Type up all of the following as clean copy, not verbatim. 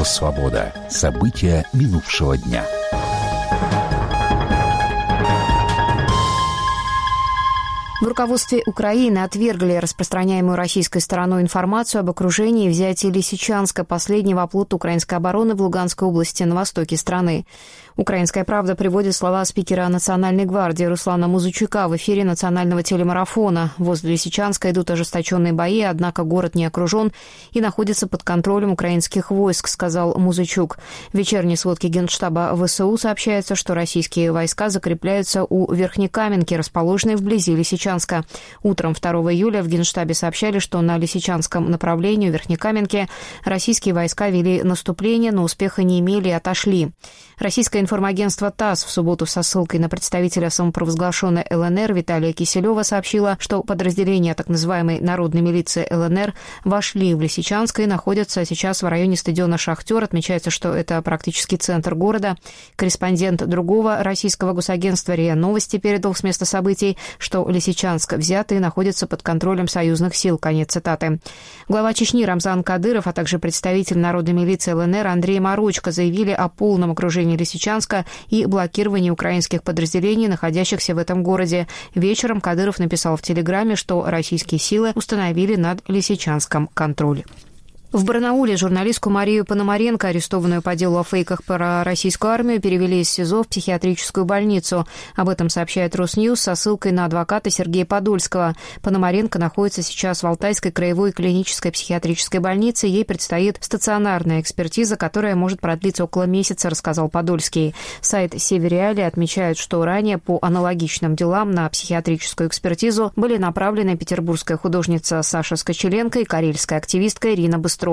Радио «Свобода». События минувшего дня. В руководстве Украины отвергли распространяемую российской стороной информацию об окружении и взятии Лисичанска, последнего оплота украинской обороны в Луганской области на востоке страны. «Украинская правда» приводит слова спикера Национальной гвардии Руслана Музычука в эфире национального телемарафона. Возле Лисичанска идут ожесточенные бои, однако город не окружен и находится под контролем украинских войск, сказал Музычук. В вечерней сводке Генштаба ВСУ сообщается, что российские войска закрепляются у Верхнекаменки, расположенной вблизи Лисичанска. Утром 2 июля в Генштабе сообщали, что на Лисичанском направлении у Верхнекаменки российские войска вели наступление, но успеха не имели и отошли. Российское информагентство ТАСС в субботу со ссылкой на представителя самопровозглашенной ЛНР Виталия Киселева сообщило, что подразделения так называемой народной милиции ЛНР вошли в Лисичанск и находятся сейчас в районе стадиона «Шахтер». Отмечается, что это практически центр города. Корреспондент другого российского госагентства РИА Новости передал с места событий, что Лисичанск взят и находится под контролем союзных сил. Конец цитаты. Глава Чечни Рамзан Кадыров, а также представитель народной милиции ЛНР Андрей Марочко заявили о полном окружении Лисичанска и блокировании украинских подразделений, находящихся в этом городе. Вечером Кадыров написал в Телеграме, что российские силы установили над Лисичанском контроль. В Барнауле журналистку Марию Пономаренко, арестованную по делу о фейках про российскую армию, перевели из СИЗО в психиатрическую больницу. Об этом сообщает Росньюз со ссылкой на адвоката Сергея Подольского. Пономаренко находится сейчас в Алтайской краевой клинической психиатрической больнице. Ей предстоит стационарная экспертиза, которая может продлиться около месяца, рассказал Подольский. Сайт «Севериалия» отмечает, что ранее по аналогичным делам на психиатрическую экспертизу были направлены петербургская художница Саша Скочеленко и карельская активистка Ирина Быстрова.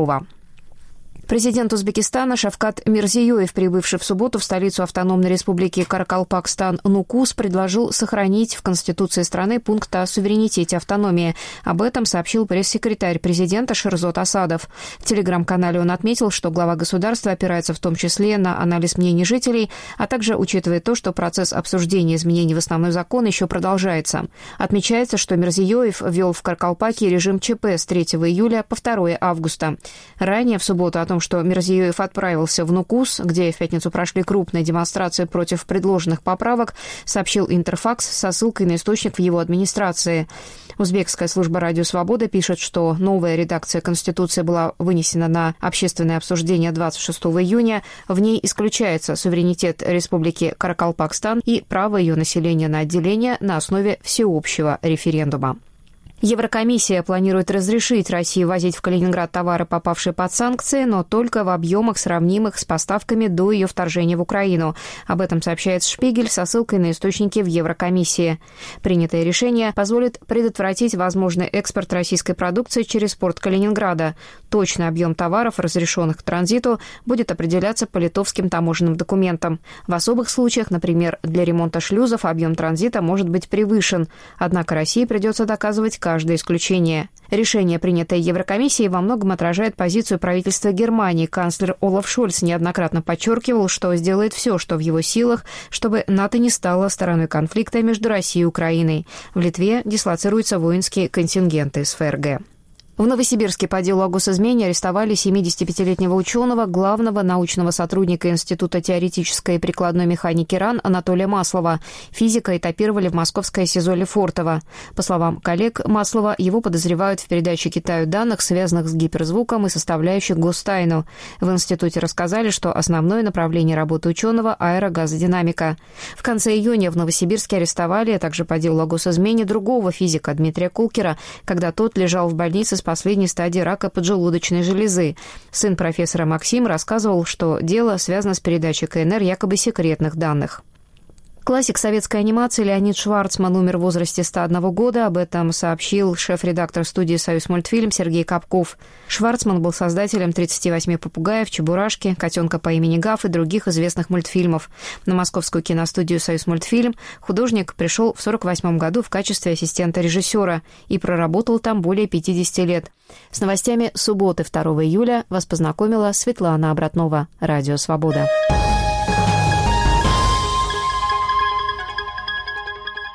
Президент Узбекистана Шавкат Мирзиёев, прибывший в субботу в столицу автономной республики Каракалпакстан-Нукус, предложил сохранить в Конституции страны пункт о суверенитете и автономии. Об этом сообщил пресс-секретарь президента Шерзот Асадов. В телеграм-канале он отметил, что глава государства опирается в том числе на анализ мнений жителей, а также учитывает то, что процесс обсуждения изменений в основной закон еще продолжается. Отмечается, что Мирзиёев ввел в Каракалпаке режим ЧП с 3 июля по 2 августа. Ранее в субботу о том, что Мирзиёев отправился в Нукус, где в пятницу прошли крупные демонстрации против предложенных поправок, сообщил Интерфакс со ссылкой на источник в его администрации. Узбекская служба «Радио Свобода» пишет, что новая редакция Конституции была вынесена на общественное обсуждение 26 июня. В ней исключается суверенитет Республики Каракалпакстан и право ее населения на отделение на основе всеобщего референдума. Еврокомиссия планирует разрешить России возить в Калининград товары, попавшие под санкции, но только в объемах, сравнимых с поставками до ее вторжения в Украину. Об этом сообщает «Шпигель» со ссылкой на источники в Еврокомиссии. Принятое решение позволит предотвратить возможный экспорт российской продукции через порт Калининграда. Точный объем товаров, разрешенных к транзиту, будет определяться по литовским таможенным документам. В особых случаях, например, для ремонта шлюзов, объем транзита может быть превышен. Однако России придется доказывать каждое исключение. Решение, принятое Еврокомиссией, во многом отражает позицию правительства Германии. Канцлер Олаф Шольц неоднократно подчеркивал, что сделает все, что в его силах, чтобы НАТО не стало стороной конфликта между Россией и Украиной. В Литве дислоцируются воинские контингенты из ФРГ. В Новосибирске по делу о госизмене арестовали 75-летнего ученого, главного научного сотрудника Института теоретической и прикладной механики РАН Анатолия Маслова. Физика этапировали в московское СИЗО Лефортово. По словам коллег Маслова, его подозревают в передаче Китаю данных, связанных с гиперзвуком и составляющих гостайну. В институте рассказали, что основное направление работы ученого – аэрогазодинамика. В конце июня в Новосибирске арестовали, а также по делу о госизмене, другого физика Дмитрия Кулкера, когда тот лежал в больнице с последней стадии рака поджелудочной железы. Сын профессора Максим рассказывал, что дело связано с передачей КНР якобы секретных данных. Классик советской анимации Леонид Шварцман умер в возрасте 101 года. Об этом сообщил шеф-редактор студии «Союзмультфильм» Сергей Капков. Шварцман был создателем 38 попугаев, Чебурашки, котенка по имени Гав и других известных мультфильмов. На московскую киностудию «Союзмультфильм» художник пришел в 1948 году в качестве ассистента режиссера и проработал там более 50 лет. С новостями субботы 2 июля вас познакомила Светлана Обратнова. Радио «Свобода».